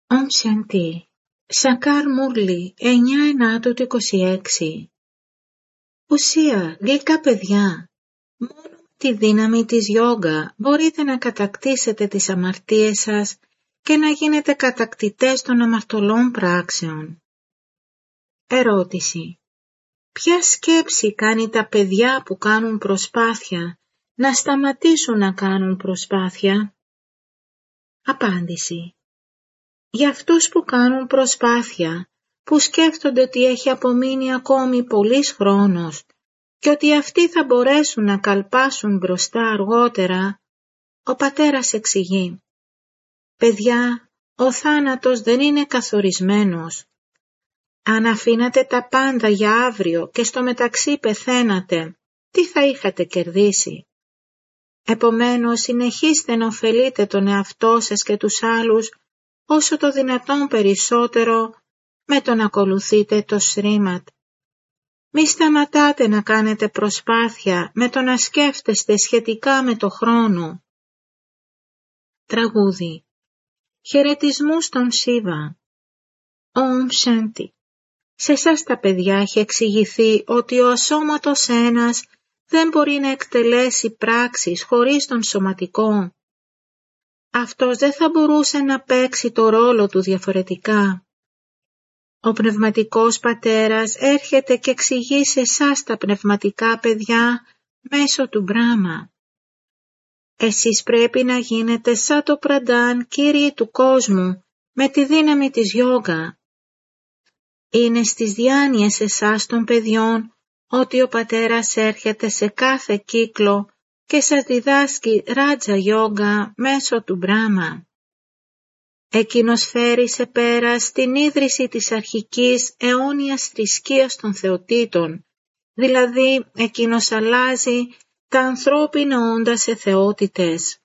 Om Shanti. Σακάρ Μούρλι, 9/9/26. Ουσία, γλυκά παιδιά, μόνο με τη δύναμη της γιόγκα μπορείτε να κατακτήσετε τις αμαρτίες σας και να γίνετε κατακτητές των αμαρτωλών πράξεων. Ερώτηση. Ποια σκέψη κάνει τα παιδιά που κάνουν προσπάθεια να σταματήσουν να κάνουν προσπάθεια? Απάντηση. Για αυτούς που κάνουν προσπάθεια, που σκέφτονται ότι έχει απομείνει ακόμη πολύς χρόνος και ότι αυτοί θα μπορέσουν να καλπάσουν μπροστά αργότερα, ο πατέρας εξηγεί: «Παιδιά, ο θάνατος δεν είναι καθορισμένος. Αν αφήνατε τα πάντα για αύριο και στο μεταξύ πεθαίνατε, τι θα είχατε κερδίσει? Επομένως, συνεχίστε να ωφελείτε τον εαυτό σας και τους άλλους όσο το δυνατόν περισσότερο με το να ακολουθείτε το Σρίμαντ. Μη σταματάτε να κάνετε προσπάθεια με το να σκέφτεστε σχετικά με το χρόνο». Τραγούδι. Χαιρετισμούς στον Σίβα. Om Shanti. Σε εσάς τα παιδιά έχει εξηγηθεί ότι ο ασώματος ένας δεν μπορεί να εκτελέσει πράξεις χωρίς τον σωματικό. Αυτός δεν θα μπορούσε να παίξει το ρόλο του διαφορετικά. Ο πνευματικός πατέρας έρχεται και εξηγεί σε εσάς τα πνευματικά παιδιά μέσω του Μπράμα. Εσείς πρέπει να γίνετε σαν το Πραντάν κύριοι του κόσμου με τη δύναμη της γιόγκα. Είναι στις διάνοιες εσάς των παιδιών ότι ο πατέρας έρχεται σε κάθε κύκλο και σας διδάσκει Ράτζα Γιόγκα μέσω του Μπράμα. Εκείνος φέρει σε πέρα στην ίδρυση της αρχικής αιώνιας θρησκείας των θεοτήτων, δηλαδή εκείνος αλλάζει τα ανθρώπινα όντα σε θεότητες.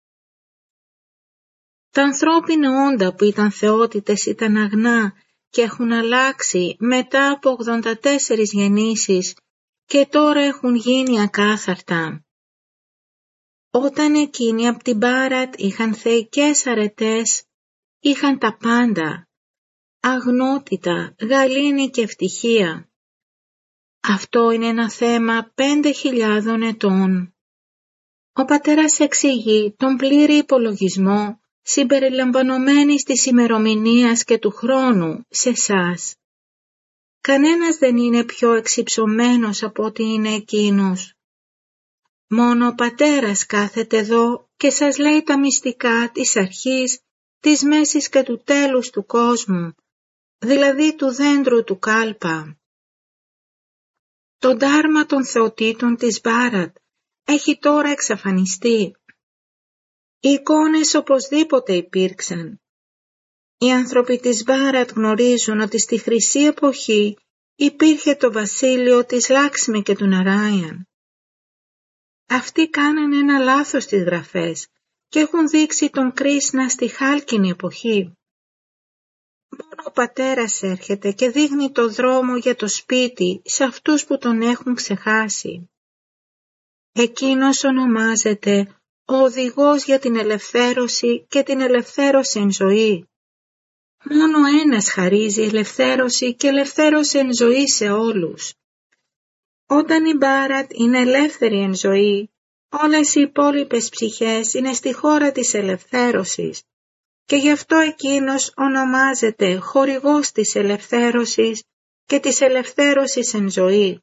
Τα ανθρώπινα όντα που ήταν θεότητες ήταν αγνά και έχουν αλλάξει μετά από 84 γεννήσεις και τώρα έχουν γίνει ακάθαρτα. Όταν εκείνοι από την Μπάρατ είχαν θεϊκές αρετές, είχαν τα πάντα, αγνότητα, γαλήνη και ευτυχία. Αυτό είναι ένα θέμα 5.000 ετών. Ο πατέρας εξηγεί τον πλήρη υπολογισμό συμπεριλαμβανομένης της ημερομηνίας και του χρόνου σε εσάς. Κανένας δεν είναι πιο εξυψωμένος από ότι είναι εκείνος. Μόνο ο πατέρας κάθεται εδώ και σας λέει τα μυστικά της αρχής, της μέσης και του τέλους του κόσμου, δηλαδή του δέντρου του κάλπα. Το ντάρμα των θεοτήτων της Μπάρατ έχει τώρα εξαφανιστεί. Οι εικόνες οπωσδήποτε υπήρξαν. Οι άνθρωποι της Μπάρατ γνωρίζουν ότι στη χρυσή εποχή υπήρχε το βασίλειο της Λάξμη και του Ναράιαν. Αυτοί κάνανε ένα λάθος στις γραφές και έχουν δείξει τον Κρίσνα στη χάλκινη εποχή. Μόνο ο πατέρας έρχεται και δείχνει το δρόμο για το σπίτι σε αυτούς που τον έχουν ξεχάσει. Εκείνος ονομάζεται ο οδηγός για την ελευθέρωση και την ελευθέρωση εν ζωή. Μόνο ένας χαρίζει ελευθέρωση και ελευθέρωση εν ζωή σε όλους. Όταν η Μπάρατ είναι ελεύθερη εν ζωή, όλες οι υπόλοιπες ψυχές είναι στη χώρα της ελευθέρωσης και γι' αυτό εκείνος ονομάζεται χορηγός της ελευθέρωσης και της ελευθέρωσης εν ζωή.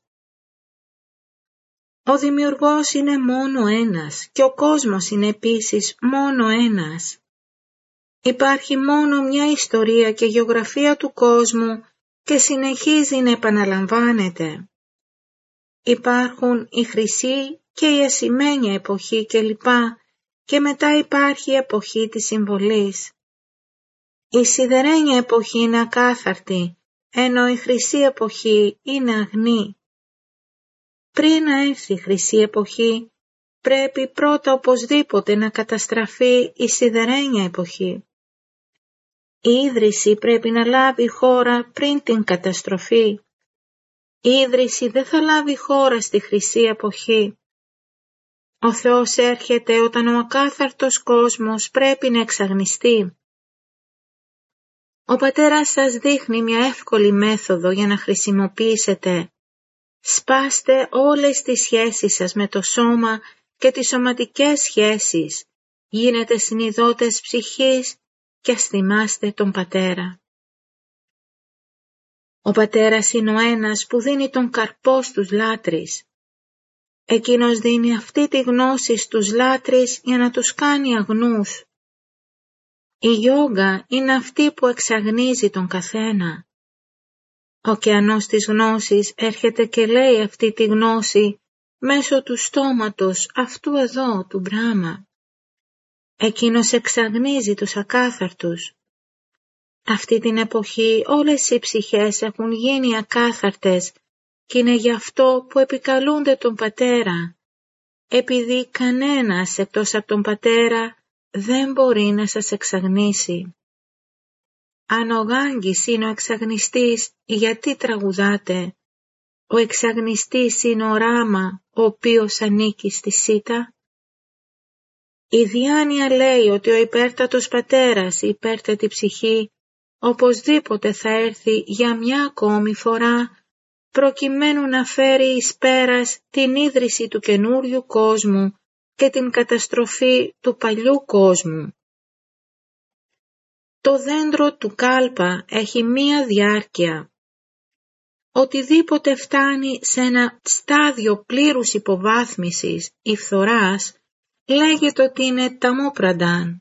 Ο δημιουργός είναι μόνο ένας και ο κόσμος είναι επίσης μόνο ένας. Υπάρχει μόνο μια ιστορία και γεωγραφία του κόσμου και συνεχίζει να επαναλαμβάνεται. Υπάρχουν η χρυσή και η ασημένια εποχή κλπ. Και μετά υπάρχει η εποχή της συμβολής. Η σιδερένια εποχή είναι ακάθαρτη, ενώ η χρυσή εποχή είναι αγνή. Πριν να έρθει η χρυσή εποχή, πρέπει πρώτα οπωσδήποτε να καταστραφεί η σιδερένια εποχή. Η ίδρυση πρέπει να λάβει χώρα πριν την καταστροφή. Η ίδρυση δεν θα λάβει χώρα στη χρυσή εποχή. Ο Θεός έρχεται όταν ο ακάθαρτος κόσμος πρέπει να εξαγνιστεί. Ο πατέρας σας δείχνει μια εύκολη μέθοδο για να χρησιμοποιήσετε. Σπάστε όλες τις σχέσεις σας με το σώμα και τις σωματικές σχέσεις. Γίνετε συνειδότες ψυχής και ας θυμάστε τον πατέρα. Ο πατέρας είναι ο ένας που δίνει τον καρπό στους λάτρεις. Εκείνος δίνει αυτή τη γνώση στους λάτρεις για να τους κάνει αγνούς. Η γιόγκα είναι αυτή που εξαγνίζει τον καθένα. Ο ωκεανός της γνώσης έρχεται και λέει αυτή τη γνώση μέσω του στόματος αυτού εδώ του Μπράχμα. Εκείνος εξαγνίζει τους ακάθαρτους. Αυτή την εποχή όλες οι ψυχές έχουν γίνει ακάθαρτες και είναι γι' αυτό που επικαλούνται τον πατέρα, επειδή κανένας εκτός από τον πατέρα δεν μπορεί να σας εξαγνίσει. Αν ο Γάγκης είναι ο εξαγνιστής, γιατί τραγουδάτε? Ο εξαγνιστής είναι ο Ράμα, ο οποίος ανήκει στη Σίτα. Η διάνοια λέει ότι ο υπέρτατος πατέρας, η υπέρτατη ψυχή, οπωσδήποτε θα έρθει για μια ακόμη φορά, προκειμένου να φέρει εις πέρας την ίδρυση του καινούριου κόσμου και την καταστροφή του παλιού κόσμου. Το δέντρο του κάλπα έχει μία διάρκεια. Οτιδήποτε φτάνει σε ένα στάδιο πλήρους υποβάθμισης ή φθοράς, λέγεται ότι είναι ταμόπραντάν.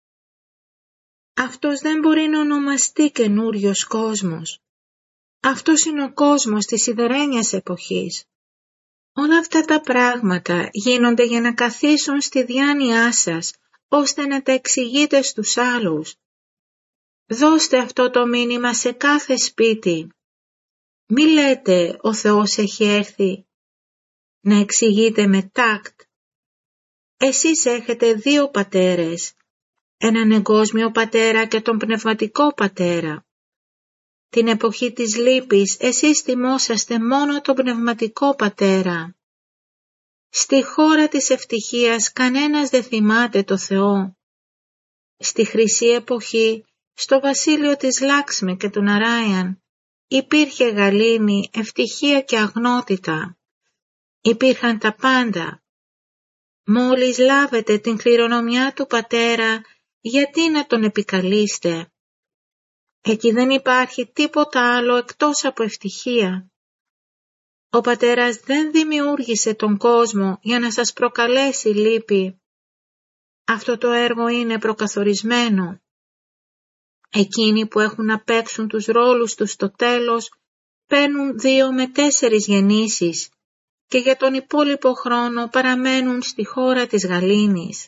Αυτός δεν μπορεί να ονομαστεί καινούριος κόσμος. Αυτός είναι ο κόσμος της σιδερένιας εποχής. Όλα αυτά τα πράγματα γίνονται για να καθίσουν στη διάνοιά σας, ώστε να τα εξηγείτε στους άλλους. Δώστε αυτό το μήνυμα σε κάθε σπίτι. Μη λέτε ο Θεός έχει έρθει. Να εξηγείτε με τάκτ. Εσείς έχετε δύο πατέρες, έναν εγκόσμιο πατέρα και τον πνευματικό πατέρα. Την εποχή της λύπης εσείς θυμόσαστε μόνο τον πνευματικό πατέρα. Στη χώρα της ευτυχίας κανένας δεν θυμάται το Θεό. Στη χρυσή εποχή, στο βασίλειο της Λάξμη και του Ναράιαν, υπήρχε γαλήνη, ευτυχία και αγνότητα. Υπήρχαν τα πάντα. Μόλις λάβετε την κληρονομιά του πατέρα, γιατί να τον επικαλείστε? Εκεί δεν υπάρχει τίποτα άλλο εκτός από ευτυχία. Ο πατέρας δεν δημιούργησε τον κόσμο για να σας προκαλέσει λύπη. Αυτό το έργο είναι προκαθορισμένο. Εκείνοι που έχουν να παίξουν τους ρόλους τους στο τέλος παίρνουν 2 με 4 γεννήσεις και για τον υπόλοιπο χρόνο παραμένουν στη χώρα της γαλήνης.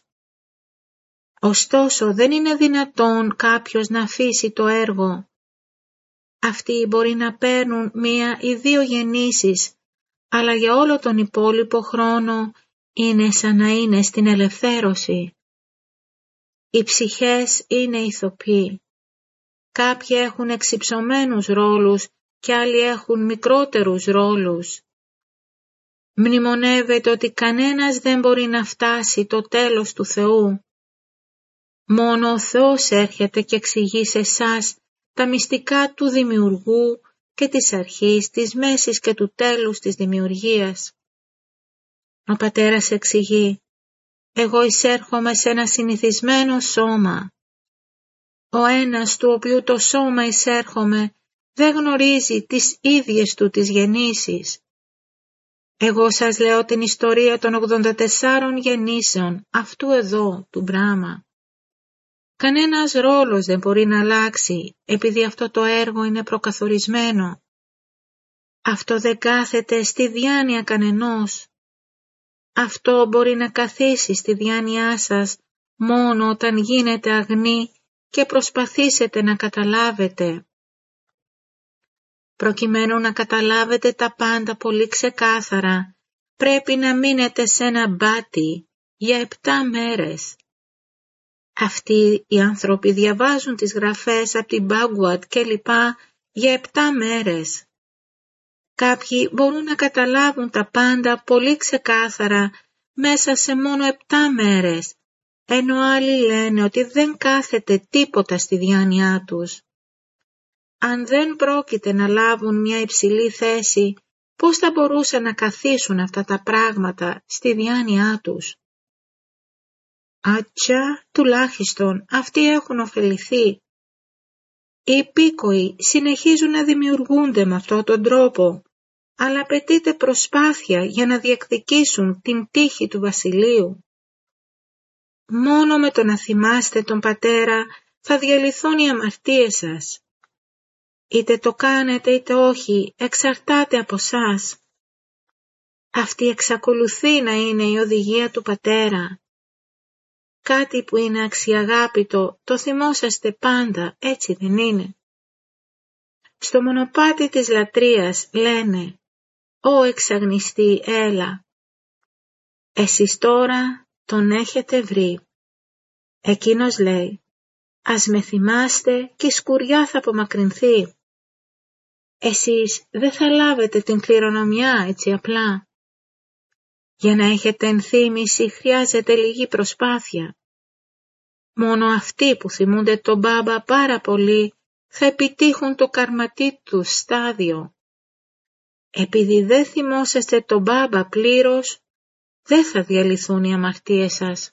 Ωστόσο δεν είναι δυνατόν κάποιος να αφήσει το έργο. Αυτοί μπορεί να παίρνουν 1 ή 2 γεννήσεις, αλλά για όλο τον υπόλοιπο χρόνο είναι σαν να είναι στην ελευθέρωση. Οι ψυχές είναι ηθοποιοί. Κάποιοι έχουν εξυψωμένους ρόλους και άλλοι έχουν μικρότερους ρόλους. Μνημονεύεται ότι κανένας δεν μπορεί να φτάσει το τέλος του Θεού. Μόνο ο Θεός έρχεται και εξηγεί σε εσάς τα μυστικά του δημιουργού και της αρχής, της μέσης και του τέλους της δημιουργίας. Ο πατέρας εξηγεί: εγώ εισέρχομαι σε ένα συνηθισμένο σώμα. Ο ένας του οποίου το σώμα εισέρχομαι δεν γνωρίζει τις ίδιες του τις γεννήσεις. Εγώ σας λέω την ιστορία των 84 γεννήσεων αυτού εδώ του Μπράχμα. Κανένας ρόλος δεν μπορεί να αλλάξει επειδή αυτό το έργο είναι προκαθορισμένο. Αυτό δεν κάθεται στη διάνοια κανενός. Αυτό μπορεί να καθίσει στη διάνοιά σας μόνο όταν γίνετε αγνοί και προσπαθήσετε να καταλάβετε. Προκειμένου να καταλάβετε τα πάντα πολύ ξεκάθαρα, πρέπει να μείνετε σε ένα μπάτι για 7 μέρες. Αυτοί οι άνθρωποι διαβάζουν τις γραφές από την Bhagavad και λοιπά για 7 μέρες. Κάποιοι μπορούν να καταλάβουν τα πάντα πολύ ξεκάθαρα μέσα σε μόνο 7 μέρες, ενώ άλλοι λένε ότι δεν κάθεται τίποτα στη διάνοιά τους. Αν δεν πρόκειται να λάβουν μια υψηλή θέση, πώς θα μπορούσαν να καθίσουν αυτά τα πράγματα στη διάνοιά τους? Άτσα, τουλάχιστον αυτοί έχουν ωφεληθεί. Οι υπήκοοι συνεχίζουν να δημιουργούνται με αυτόν τον τρόπο, αλλά απαιτείται προσπάθεια για να διεκδικήσουν την τύχη του βασιλείου. Μόνο με το να θυμάστε τον πατέρα θα διαλυθούν οι αμαρτίες σας. Είτε το κάνετε είτε όχι, εξαρτάται από σας. Αυτή εξακολουθεί να είναι η οδηγία του πατέρα. Κάτι που είναι αξιαγάπητο το θυμόσαστε πάντα, έτσι δεν είναι? Στο μονοπάτι της λατρείας λένε «Ω εξαγνιστή, έλα». Εσείς τώρα τον έχετε βρει. Εκείνος λέει «Ας με θυμάστε και η σκουριά θα απομακρυνθεί». Εσείς δεν θα λάβετε την κληρονομιά έτσι απλά. Για να έχετε ενθύμηση χρειάζεται λίγη προσπάθεια. Μόνο αυτοί που θυμούνται τον Μπάμπα πάρα πολύ θα επιτύχουν το καρματί του στάδιο. Επειδή δεν θυμόσαστε τον Μπάμπα πλήρως, δεν θα διαλυθούν οι αμαρτίες σας.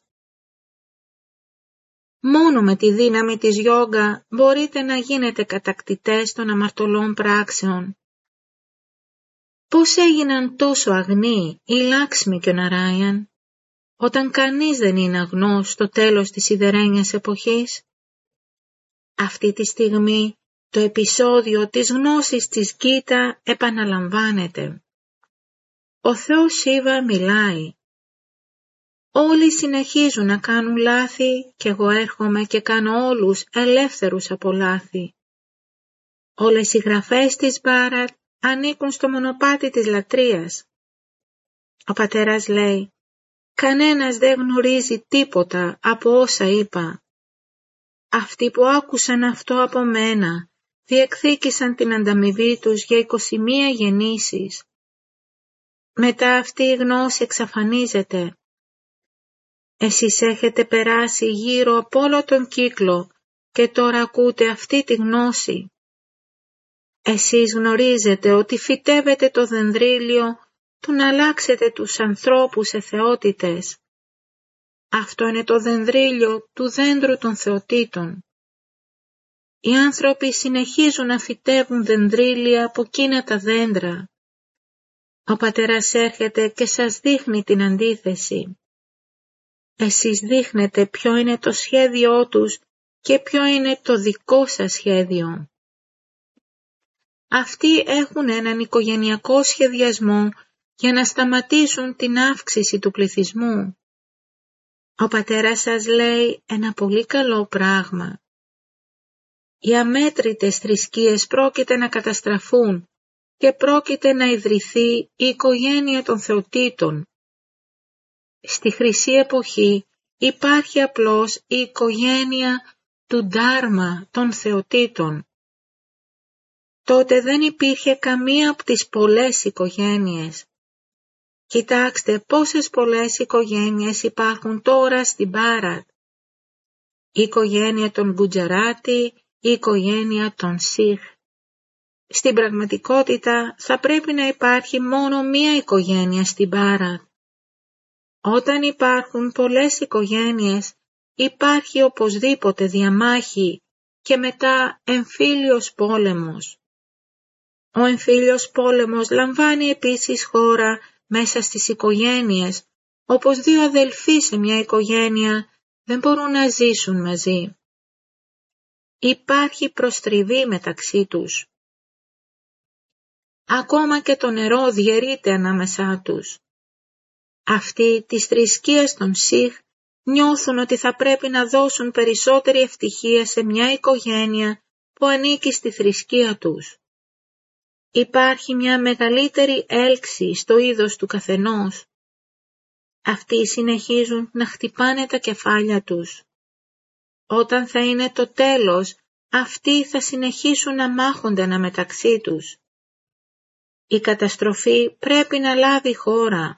Μόνο με τη δύναμη της γιόγκα μπορείτε να γίνετε κατακτητές των αμαρτωλών πράξεων. Πώς έγιναν τόσο αγνοί η Λάξμη και ο Ναράιαν, όταν κανείς δεν είναι αγνός στο τέλος της σιδερένιας εποχής? Αυτή τη στιγμή το επεισόδιο της γνώσης της Γκίτα επαναλαμβάνεται. Ο Θεός Σίβα μιλάει. Όλοι συνεχίζουν να κάνουν λάθη και εγώ έρχομαι και κάνω όλους ελεύθερους από λάθη. Όλες οι γραφές της Μπάρατ ανήκουν στο μονοπάτι της λατρείας. Ο πατέρας λέει, κανένας δεν γνωρίζει τίποτα από όσα είπα. Αυτοί που άκουσαν αυτό από μένα διεκδίκησαν την ανταμοιβή τους για 21 γεννήσεις. Μετά αυτή η γνώση εξαφανίζεται. Εσείς έχετε περάσει γύρω από όλο τον κύκλο και τώρα ακούτε αυτή τη γνώση. Εσείς γνωρίζετε ότι φυτεύετε το δενδρύλιο του να αλλάξετε τους ανθρώπους σε θεότητες. Αυτό είναι το δενδρύλιο του δέντρου των θεοτήτων. Οι άνθρωποι συνεχίζουν να φυτεύουν δενδρύλια από εκείνα τα δέντρα. Ο πατέρας έρχεται και σας δείχνει την αντίθεση. Εσείς δείχνετε ποιο είναι το σχέδιό τους και ποιο είναι το δικό σας σχέδιο. Αυτοί έχουν έναν οικογενειακό σχεδιασμό για να σταματήσουν την αύξηση του πληθυσμού. Ο πατέρας σας λέει ένα πολύ καλό πράγμα. Οι αμέτρητες θρησκείες πρόκειται να καταστραφούν και πρόκειται να ιδρυθεί η οικογένεια των θεοτήτων. Στη χρυσή εποχή υπάρχει απλώς η οικογένεια του Ντάρμα των θεοτήτων. Τότε δεν υπήρχε καμία από τις πολλές οικογένειες. Κοιτάξτε πόσες πολλές οικογένειες υπάρχουν τώρα στην Μπάρατ. Η οικογένεια των Γκουτζαράτη, η οικογένεια των Σιχ. Στην πραγματικότητα θα πρέπει να υπάρχει μόνο μία οικογένεια στην Μπάρατ. Όταν υπάρχουν πολλές οικογένειες, υπάρχει οπωσδήποτε διαμάχη και μετά εμφύλιος πόλεμος. Ο εμφύλιος πόλεμος λαμβάνει επίσης χώρα μέσα στις οικογένειες, όπως δύο αδελφοί σε μια οικογένεια δεν μπορούν να ζήσουν μαζί. Υπάρχει προστριβή μεταξύ τους. Ακόμα και το νερό διαιρείται ανάμεσά τους. Αυτοί της θρησκείας των Σιχ νιώθουν ότι θα πρέπει να δώσουν περισσότερη ευτυχία σε μια οικογένεια που ανήκει στη θρησκεία τους. Υπάρχει μια μεγαλύτερη έλξη στο είδος του καθενός. Αυτοί συνεχίζουν να χτυπάνε τα κεφάλια τους. Όταν θα είναι το τέλος, αυτοί θα συνεχίσουν να μάχονται αναμεταξύ τους. Η καταστροφή πρέπει να λάβει χώρα.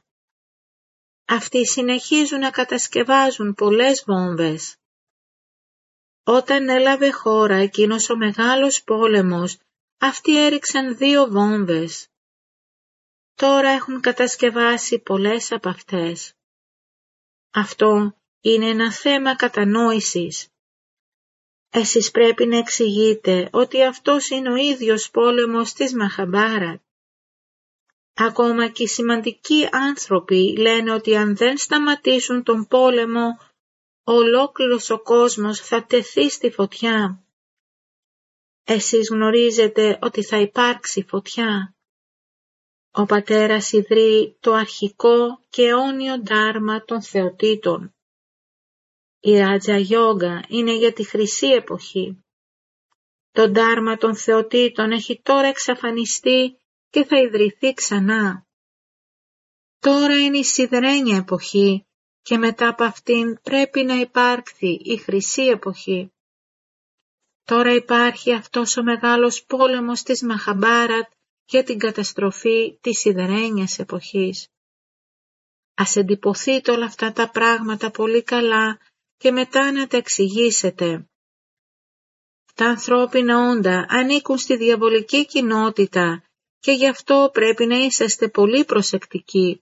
Αυτοί συνεχίζουν να κατασκευάζουν πολλές βόμβες. Όταν έλαβε χώρα εκείνος ο μεγάλος πόλεμος, αυτοί έριξαν 2 βόμβες. Τώρα έχουν κατασκευάσει πολλές από αυτές. Αυτό είναι ένα θέμα κατανόησης. Εσείς πρέπει να εξηγείτε ότι αυτός είναι ο ίδιος πόλεμος της Μαχαμπάρατ. Ακόμα και οι σημαντικοί άνθρωποι λένε ότι αν δεν σταματήσουν τον πόλεμο, ολόκληρος ο κόσμος θα τεθεί στη φωτιά. Εσείς γνωρίζετε ότι θα υπάρξει φωτιά. Ο πατέρας ιδρύει το αρχικό και αιώνιο ντάρμα των θεοτήτων. Η Ράτζα Γιόγκα είναι για τη χρυσή εποχή. Το ντάρμα των θεοτήτων έχει τώρα εξαφανιστεί και θα ιδρυθεί ξανά. Τώρα είναι η σιδερένια εποχή και μετά από αυτήν πρέπει να υπάρξει η χρυσή εποχή. Τώρα υπάρχει αυτός ο μεγάλος πόλεμος της Μαχαμπάρατ για την καταστροφή της σιδερένιας εποχής. Ας εντυπωθείτε όλα αυτά τα πράγματα πολύ καλά και μετά να τα εξηγήσετε. Τα ανθρώπινα όντα ανήκουν στη διαβολική κοινότητα και γι' αυτό πρέπει να είσαστε πολύ προσεκτικοί.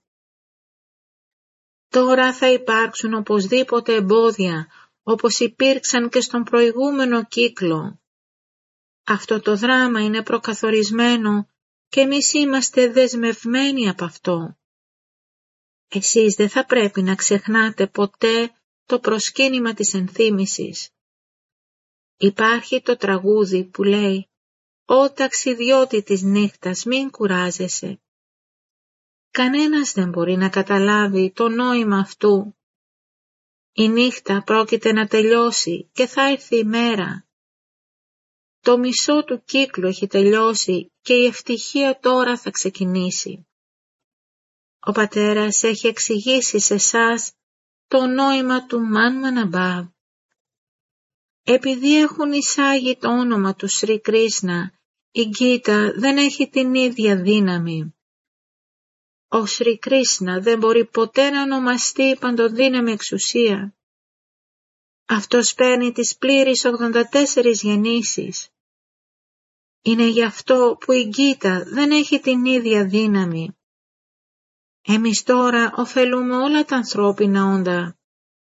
Τώρα θα υπάρξουν οπωσδήποτε εμπόδια, όπως υπήρξαν και στον προηγούμενο κύκλο. Αυτό το δράμα είναι προκαθορισμένο και εμείς είμαστε δεσμευμένοι από αυτό. Εσείς δεν θα πρέπει να ξεχνάτε ποτέ το προσκύνημα της ενθύμησης. Υπάρχει το τραγούδι που λέει «Ω ταξιδιώτη της νύχτας μην κουράζεσαι». Κανένας δεν μπορεί να καταλάβει το νόημα αυτού. Η νύχτα πρόκειται να τελειώσει και θα έρθει η μέρα. Το μισό του κύκλου έχει τελειώσει και η ευτυχία τώρα θα ξεκινήσει. Ο πατέρας έχει εξηγήσει σε εσάς το νόημα του Μαν Μαναμπάβ. Επειδή έχουν εισάγει το όνομα του Σρι Κρίσνα, η Γκίτα δεν έχει την ίδια δύναμη. Ο Σρι Κρίσνα δεν μπορεί ποτέ να ονομαστεί παντοδύναμη εξουσία. Αυτός παίρνει τις πλήρεις 84 γεννήσεις. Είναι γι' αυτό που η Γκίτα δεν έχει την ίδια δύναμη. Εμείς τώρα ωφελούμε όλα τα ανθρώπινα όντα.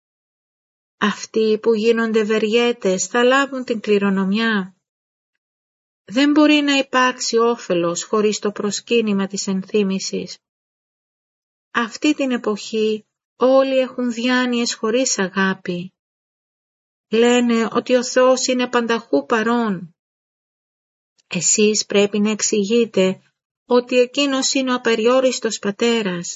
Αυτοί που γίνονται βεριέτες θα λάβουν την κληρονομιά. Δεν μπορεί να υπάρξει όφελος χωρίς το προσκύνημα της ενθύμησης. Αυτή την εποχή όλοι έχουν διάνοιες χωρίς αγάπη. Λένε ότι ο Θεός είναι πανταχού παρών. Εσείς πρέπει να εξηγείτε ότι εκείνος είναι ο απεριόριστος πατέρας.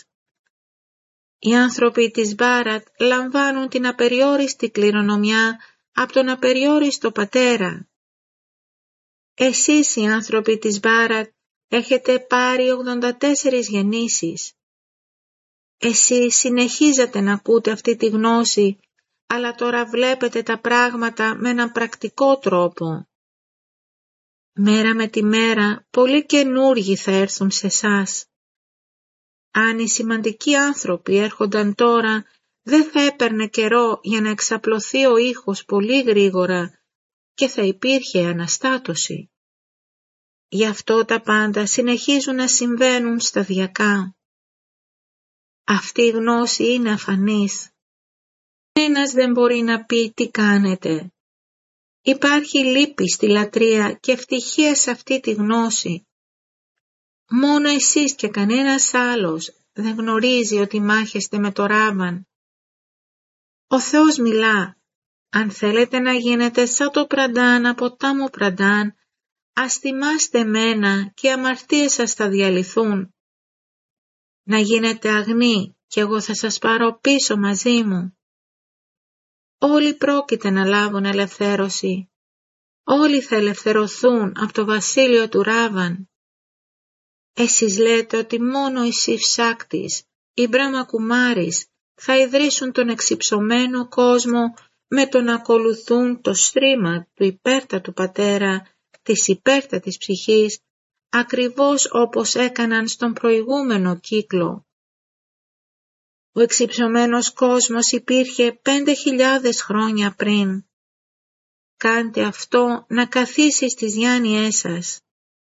Οι άνθρωποι της Μπάρατ λαμβάνουν την απεριόριστη κληρονομιά από τον απεριόριστο πατέρα. Εσείς οι άνθρωποι της Μπάρατ έχετε πάρει 84 γεννήσεις. Εσείς συνεχίζετε να ακούτε αυτή τη γνώση, αλλά τώρα βλέπετε τα πράγματα με έναν πρακτικό τρόπο. Μέρα με τη μέρα πολλοί καινούργοι θα έρθουν σε εσάς. Αν οι σημαντικοί άνθρωποι έρχονταν τώρα, δεν θα έπαιρνε καιρό για να εξαπλωθεί ο ήχος πολύ γρήγορα και θα υπήρχε αναστάτωση. Γι' αυτό τα πάντα συνεχίζουν να συμβαίνουν σταδιακά. Αυτή η γνώση είναι αφανής. Ένας δεν μπορεί να πει τι κάνετε. Υπάρχει λύπη στη λατρεία και ευτυχία σε αυτή τη γνώση. Μόνο εσείς και κανένας άλλος δεν γνωρίζει ότι μάχεστε με το Ράβαν. Ο Θεός μιλά. Αν θέλετε να γίνετε σαν το Πραντάν από τάμο Πραντάν, ας θυμάστε εμένα και οι αμαρτίες σας θα διαλυθούν. Να γίνετε αγνοί και εγώ θα σας πάρω πίσω μαζί μου. Όλοι πρόκειται να λάβουν ελευθέρωση. Όλοι θα ελευθερωθούν από το βασίλειο του Ράβαν. Εσείς λέτε ότι μόνο οι Σιφ-Σάκτης, οι Μπράχμα Κουμάρης θα ιδρύσουν τον εξυψωμένο κόσμο με το να ακολουθούν το στρίμμα του υπέρτατου πατέρα, της υπέρτατης ψυχής, ακριβώς όπως έκαναν στον προηγούμενο κύκλο. Ο εξυψωμένος κόσμος υπήρχε 5.000 χρόνια πριν. κάντε αυτό να καθίσει στις διάνοιές σας.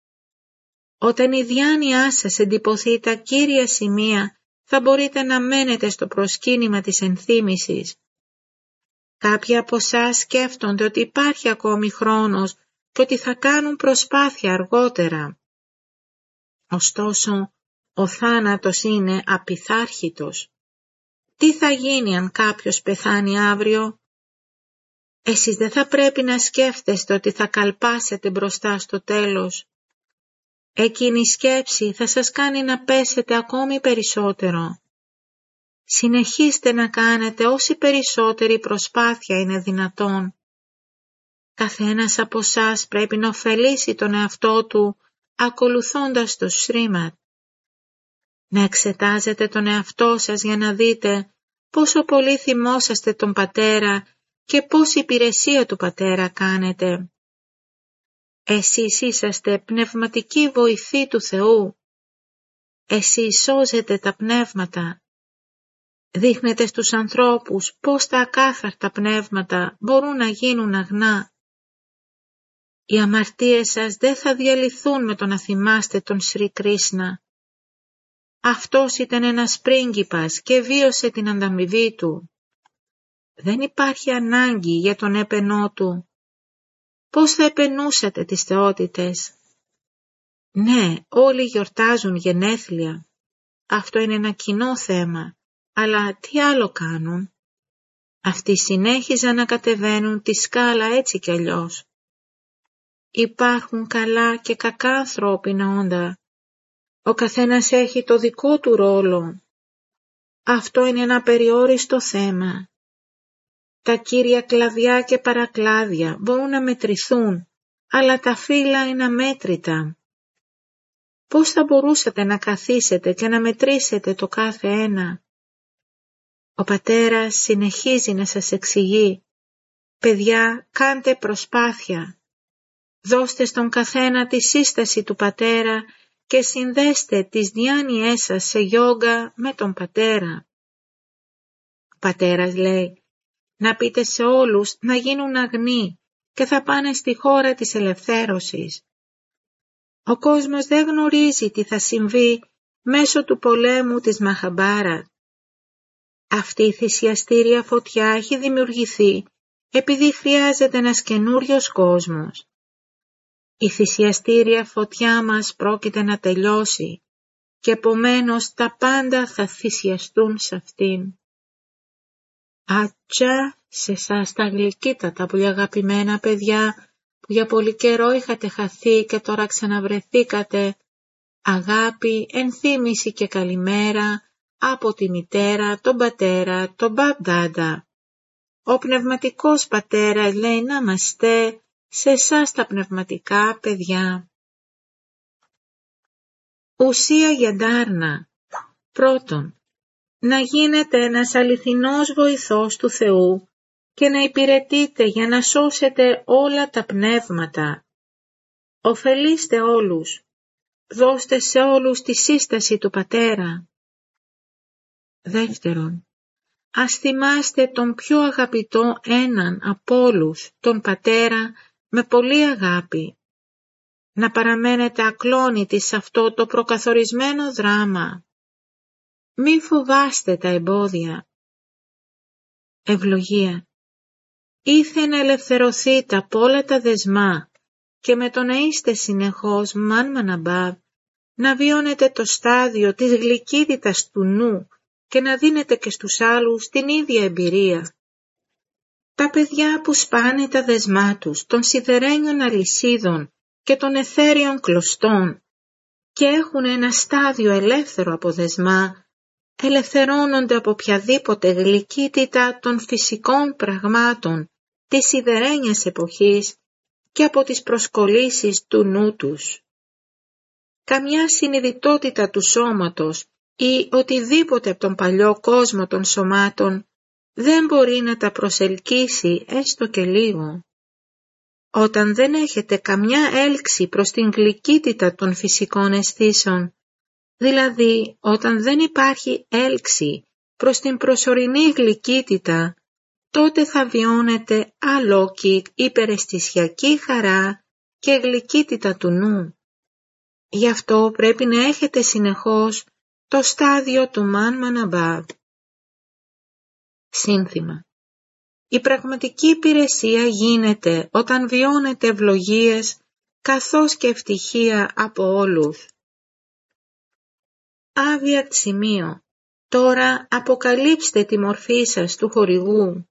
Όταν η διάνοιά σας εντυπωθεί τα κύρια σημεία, θα μπορείτε να μένετε στο προσκύνημα της ενθύμησης. Κάποιοι από εσάς σκέφτονται ότι υπάρχει ακόμη χρόνος και ότι θα κάνουν προσπάθεια αργότερα. Ωστόσο, ο θάνατος είναι απειθάρχητος. Τι θα γίνει αν κάποιος πεθάνει αύριο? Εσείς δεν θα πρέπει να σκέφτεστε ότι θα καλπάσετε μπροστά στο τέλος. Εκείνη η σκέψη θα σας κάνει να πέσετε ακόμη περισσότερο. Συνεχίστε να κάνετε όση περισσότερη προσπάθεια είναι δυνατόν. Καθένας από εσάς πρέπει να ωφελήσει τον εαυτό του ακολουθώντας το Σρίμαντ. Να εξετάζετε τον εαυτό σας για να δείτε πόσο πολύ θυμόσαστε τον Πατέρα και πόση υπηρεσία του Πατέρα κάνετε. Εσείς είσαστε πνευματικοί βοηθοί του Θεού. Εσείς σώζετε τα πνεύματα. Δείχνετε στους ανθρώπους πώς τα ακάθαρτα πνεύματα μπορούν να γίνουν αγνά. Οι αμαρτίες σας δεν θα διαλυθούν με το να θυμάστε τον Σρι Κρίσνα. Αυτός ήταν ένας πρίγκιπας και βίωσε την ανταμοιβή του. Δεν υπάρχει ανάγκη για τον έπαινό του. Πώς θα επαινούσατε τις θεότητες? Ναι, όλοι γιορτάζουν γενέθλια. Αυτό είναι ένα κοινό θέμα. Αλλά τι άλλο κάνουν? Αυτοί συνέχιζαν να κατεβαίνουν τη σκάλα έτσι κι αλλιώς. Υπάρχουν καλά και κακά ανθρώπινα όντα. Ο καθένας έχει το δικό του ρόλο. Αυτό είναι ένα περιόριστο θέμα. Τα κύρια κλαδιά και παρακλάδια μπορούν να μετρηθούν, αλλά τα φύλλα είναι αμέτρητα. Πώς θα μπορούσατε να καθίσετε και να μετρήσετε το κάθε ένα? Ο Πατέρας συνεχίζει να σας εξηγεί: παιδιά, κάντε προσπάθεια. Δώστε στον καθένα τη σύσταση του Πατέρα και συνδέστε τις διάνοιές σας σε γιόγκα με τον Πατέρα. Ο Πατέρας λέει να πείτε σε όλους να γίνουν αγνοί και θα πάνε στη χώρα της ελευθέρωσης. Ο κόσμος δεν γνωρίζει τι θα συμβεί μέσω του πολέμου της Μαχαμπάρατ. Αυτή η θυσιαστήρια φωτιά έχει δημιουργηθεί επειδή χρειάζεται ένας καινούριος κόσμος. Η θυσιαστήρια φωτιά μας πρόκειται να τελειώσει και επομένως τα πάντα θα θυσιαστούν σε αυτήν. Άτσα σε εσάς τα γλυκύτατα πολύ αγαπημένα παιδιά που για πολύ καιρό είχατε χαθεί και τώρα ξαναβρεθήκατε. Αγάπη, ενθύμηση και καλημέρα από τη μητέρα, τον πατέρα, τον Μπαμπ-Ντάντα. Ο πνευματικός πατέρας λέει να είμαστε σε εσάς τα πνευματικά παιδιά. Ουσία για ντάρνα. Πρώτον, να γίνετε ένας αληθινός βοηθός του Θεού και να υπηρετείτε για να σώσετε όλα τα πνεύματα. Ωφελήστε όλους. Δώστε σε όλους τη σύσταση του Πατέρα. Δεύτερον, ας θυμάστε τον πιο αγαπητό έναν από όλους, τον Πατέρα, με πολύ αγάπη. Να παραμένετε ακλόνητοι σε αυτό το προκαθορισμένο δράμα. Μη φοβάστε τα εμπόδια. Ευλογία. Ήθε να ελευθερωθείτε από όλα τα δεσμά και με το να είστε συνεχώς μαν-μαναμπάβ, να βιώνετε το στάδιο της γλυκύτητας του νου και να δίνετε και στους άλλους την ίδια εμπειρία. Τα παιδιά που σπάνε τα δεσμά τους των σιδερένιων αλυσίδων και των αιθέριων κλωστών και έχουν ένα στάδιο ελεύθερο από δεσμά, ελευθερώνονται από οποιαδήποτε γλυκύτητα των φυσικών πραγμάτων της σιδερένιας εποχής και από τις προσκολήσεις του νου τους. Καμιά συνειδητότητα του σώματος ή οτιδήποτε από τον παλιό κόσμο των σωμάτων δεν μπορεί να τα προσελκύσει έστω και λίγο. Όταν δεν έχετε καμιά έλξη προς την γλυκύτητα των φυσικών αισθήσεων, δηλαδή όταν δεν υπάρχει έλξη προς την προσωρινή γλυκύτητα, τότε θα βιώνετε αλόκη υπεραισθησιακή χαρά και γλυκύτητα του νου. Γι' αυτό πρέπει να έχετε συνεχώς το στάδιο του Man Above. Σύνθημα. Η πραγματική υπηρεσία γίνεται όταν βιώνετε ευλογίες καθώς και ευτυχία από όλους. Άβιακτ σημείο. Τώρα αποκαλύψτε τη μορφή σας του χορηγού.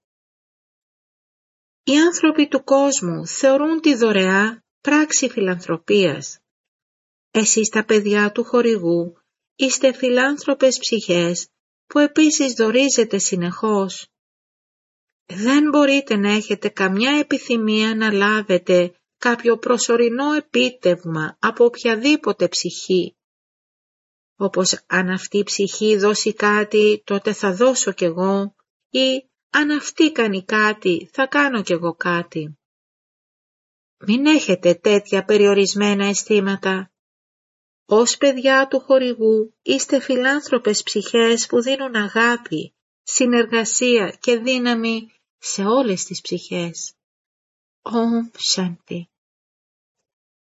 Οι άνθρωποι του κόσμου θεωρούν τη δωρεά πράξη φιλανθρωπίας. Εσείς τα παιδιά του χορηγού είστε φιλάνθρωπες ψυχές που επίσης δωρίζετε συνεχώς. Δεν μπορείτε να έχετε καμιά επιθυμία να λάβετε κάποιο προσωρινό επίτευγμα από οποιαδήποτε ψυχή. Όπως αν αυτή η ψυχή δώσει κάτι, τότε θα δώσω κι εγώ, ή αν αυτή κάνει κάτι, θα κάνω κι εγώ κάτι. Μην έχετε τέτοια περιορισμένα αισθήματα. Ως παιδιά του χορηγού είστε φιλάνθρωπες ψυχές που δίνουν αγάπη, συνεργασία και δύναμη σε όλες τις ψυχές. Om Shanti.